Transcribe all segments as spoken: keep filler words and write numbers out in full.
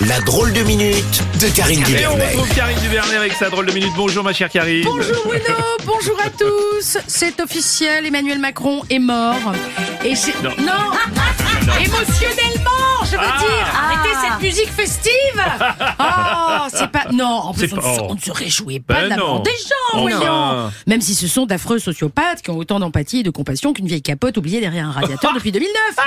La drôle de minute de Karine Et on Duvernet. retrouve Karine Duvernet avec sa drôle de minute. Bonjour ma chère Karine. Bonjour Bruno, bonjour à tous. C'est officiel, Emmanuel Macron est mort. Et c'est... Non. non. Émotionnellement, je veux Ah. dire. Arrêtez cette musique festive. Oh, c'est pas... Non, en plus, C'est on, pas- ne se- oh. on ne se réjouit pas Ben de la non. mort des gens, Enfin. voyons. Même si ce sont d'affreux sociopathes qui ont autant d'empathie et de compassion qu'une vieille capote oubliée derrière un radiateur depuis deux mille neuf.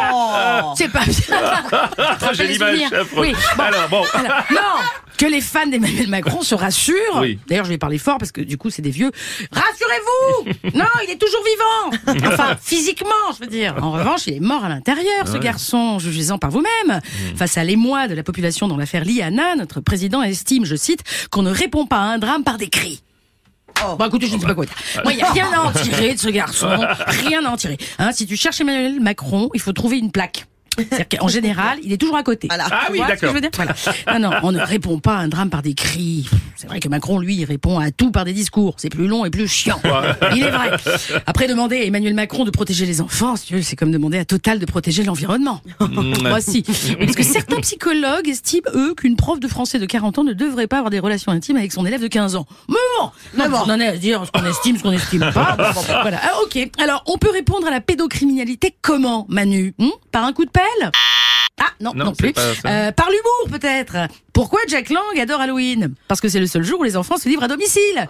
Non, c'est pas bien. Ah, j'ai les l'image souvenirs. affreuse. Oui, bon. Alors bon. Alors, non, que les fans d'Emmanuel Macron se rassurent. Oui. D'ailleurs, je vais parler fort parce que du coup, c'est des vieux. Rassurez-vous. Non, il est toujours vivant. Enfin, physiquement, je veux dire. En revanche, il est mort à l'intérieur, ce Ouais. garçon. Jugez-en par vous-même. Face à l'émoi de la population dans l'affaire Liana, notre président estime, je cite, qu'on ne répond pas à un drame par des cris. Bon, écoutez, je ne sais pas quoi dire. Moi, il n'y a rien à en tirer de ce garçon. Rien à en tirer. Hein, si tu cherches Emmanuel Macron, il faut trouver une plaque. C'est-à-dire qu'en général, il est toujours à côté. Ah Tu oui, vois ce que d'accord. je veux dire Voilà. Non, non, on ne répond pas à un drame par des cris. C'est vrai que Macron, lui, il répond à tout par des discours. C'est plus long et plus chiant. Il est vrai. Après, demander à Emmanuel Macron de protéger les enfants, si tu veux, c'est comme demander à Total de protéger l'environnement. Moi, si. Parce que certains psychologues estiment, eux, qu'une prof de français de quarante ans ne devrait pas avoir des relations intimes avec son élève de quinze ans. Mais bon, non, bon. On en est à se dire ce qu'on estime, ce qu'on estime pas. Voilà. Ah, ok. Alors, on peut répondre à la pédocriminalité comment, Manu Hum Par un coup de pelle Ah, non, Non, non, c'est plus. pas ça. Euh, par l'humour, peut-être. Pourquoi Jack Lang adore Halloween? Parce que c'est le seul jour où les enfants se livrent à domicile.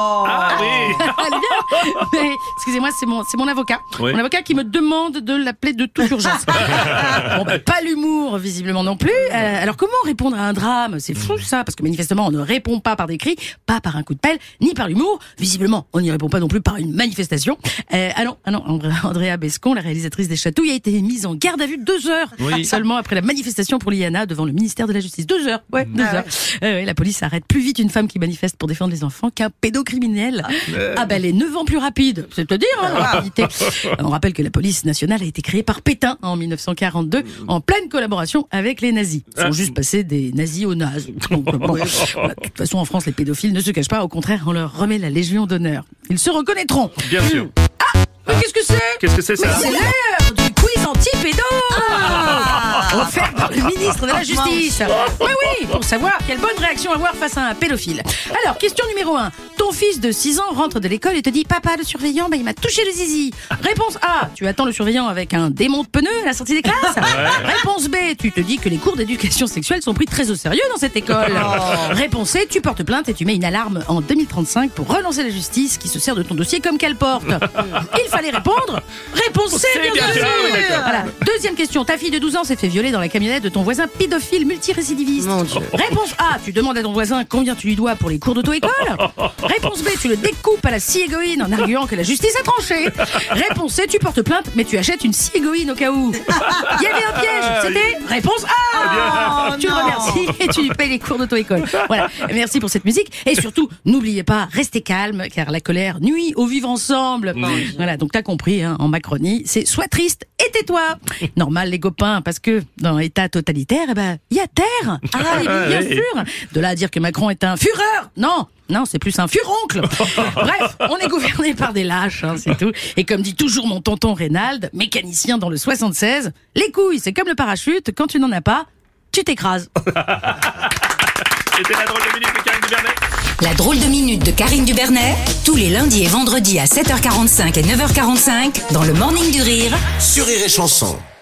Ah oui. Elle est bien. Mais, excusez-moi, c'est mon, c'est mon avocat. Oui. Mon avocat qui me demande de l'appeler de toute urgence. Bon, bah, pas l'humour, visiblement non plus. Euh, alors, comment répondre à un drame? C'est fou, ça, parce que manifestement, on ne répond pas par des cris, pas par un coup de pelle, ni par l'humour. Visiblement, on n'y répond pas non plus par une manifestation. Euh, ah non, ah non, Andrea, Andrea Bescon, la réalisatrice des Chatouilles, a été mise en garde à vue deux heures Oui. seulement après la manifestation pour Liana devant le ministère de la Justice. Deux heures, ouais, deux heures. Euh, ouais, la police arrête plus vite une femme qui manifeste pour défendre les enfants qu'un pédocriminel. Ah ben les neuf ans plus rapides, c'est-à-dire hein, la rapidité. On rappelle que la police nationale a été créée par Pétain en mille neuf cent quarante-deux en pleine collaboration avec les nazis. Ils sont juste passés des nazis aux nazes. Donc, bon, voilà, de toute façon en France les pédophiles ne se cachent pas, au contraire on leur remet la Légion d'honneur. Ils se reconnaîtront. Bien sûr. Mais qu'est-ce que c'est? Qu'est-ce que c'est ça? C'est l'heure du quiz anti-pédo offert par le ministre de la Justice. Oui, oui, pour savoir quelle bonne réaction avoir face à un pédophile. Alors, question numéro un. Ton fils de six ans rentre de l'école et te dit « Papa, le surveillant, bah, il m'a touché le zizi ». Réponse A. Tu attends le surveillant avec un démon de pneu à la sortie des classes. Réponse B. Tu te dis que les cours d'éducation sexuelle sont pris très au sérieux dans cette école. Réponse C. Tu portes plainte et tu mets une alarme en deux mille trente-cinq pour relancer la justice qui se sert de ton dossier comme qu'elle porte. Il fallait répondre. Réponse C, C'est bien bien sûr. sûr, oui, d'accord. Voilà. Deuxième question. Ta fille de douze ans s'est fait violer dans la camionnette de ton voisin pédophile multirécidiviste. Réponse A. Tu demandes à ton voisin combien tu lui dois pour les cours d'auto-école. Réponse B. Tu le découpes à la scie égoïne en arguant que la justice a tranché. Réponse C. Tu portes plainte mais tu achètes une scie égoïne au cas où. Il y avait un piège. C'était réponse A. Tu le remercies et tu lui payes les cours d'auto-école. Voilà. Merci pour cette musique. Et surtout, n'oubliez pas, restez calme car la colère nuit au vivre ensemble. Voilà. Donc t'as compris, hein, en Macronie, c'est sois triste et tais-toi. Normal les copains, parce que dans l'état totalitaire, eh ben, il y a terre. Ah, et bien oui. sûr. De là à dire que Macron est un fureur. Non. Non, c'est plus un furoncle. Bref, on est gouverné par des lâches, hein, c'est tout. Et comme dit toujours mon tonton Reynald, mécanicien dans le soixante-seize, les couilles, c'est comme le parachute, quand tu n'en as pas, tu t'écrases. C'était la drôle de minute de Karine Duvernet. La drôle de minute de Karine Duvernet, tous les lundis et vendredis à sept heures quarante-cinq et neuf heures quarante-cinq dans le Morning du Rire Sur Rire et Chanson.